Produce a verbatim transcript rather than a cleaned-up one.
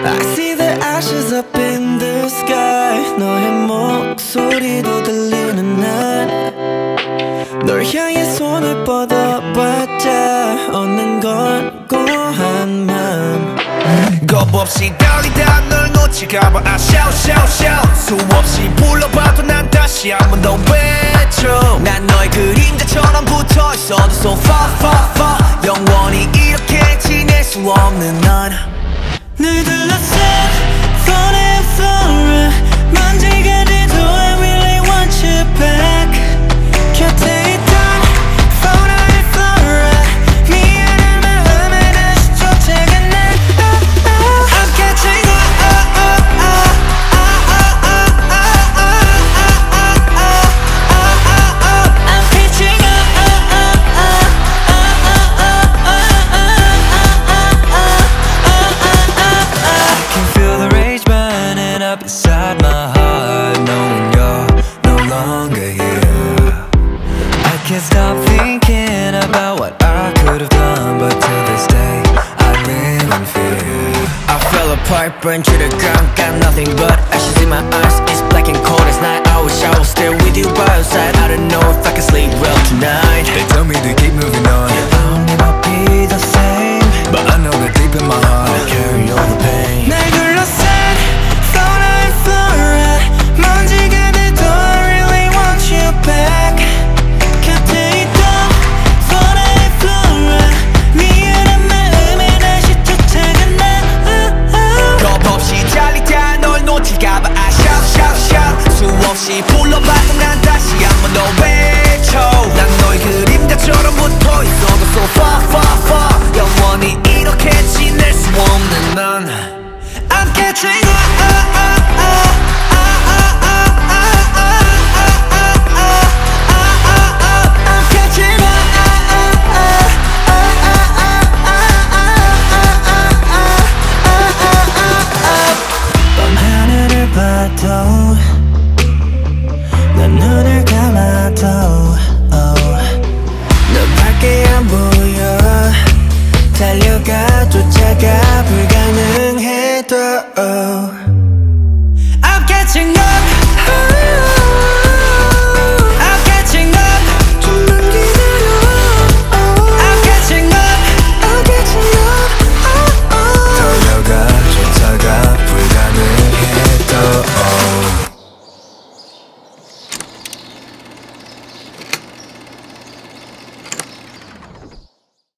I see the ashes up in the sky. 너의 목소리도 들리는 날 널 향해 손을 뻗어봤자 얻는 건 고한 맘. 겁없이 달리다 널 놓칠까봐 I shout shout shout 수없이 불러봐도 난 다시 한 번 더 외쳐. 난 너의 그림자처럼 붙어있어도 so far far far 영원히 이렇게 지낼 수 없는 넌 늘 둘러싼 floating floor 먼지가 돼도 I really want you back. 곁에 있던 floating floor 미안한 마음에 다시 쫓아가 난 I'm catching I'm catching inside my heart, knowing you're no longer here. I can't stop thinking about what I could have done, but to this day I live in fear. I fell apart, burned to the ground, got nothing but ashes in my eyes. It's black and cold as night. I wish I was still with you by your side. I don't know if I can sleep well tonight. They tell me to keep moving on, I'll never be the same, but I know that deep in my heart I carry all the pain. 날 둘러싼 floating floor 먼지가 돼도 I really want you back. 곁에 있던 floating floor 미안한 마음에 다시 쫓아가 난 겁없이 달리다 널 놓칠까봐 I shout shout shout 수없이 불러봐도 난 다시 한 번 더 외쳐. 난 너의 그림자처럼 붙어있어도 so far far far 영원히 이렇게 지낼 수 없는 넌 I'm catching 밤하늘을 봐도 난 눈을 감아도 oh. 너밖에 안 보여 달려가 쫓아가 불가능해도 oh. I'm catching up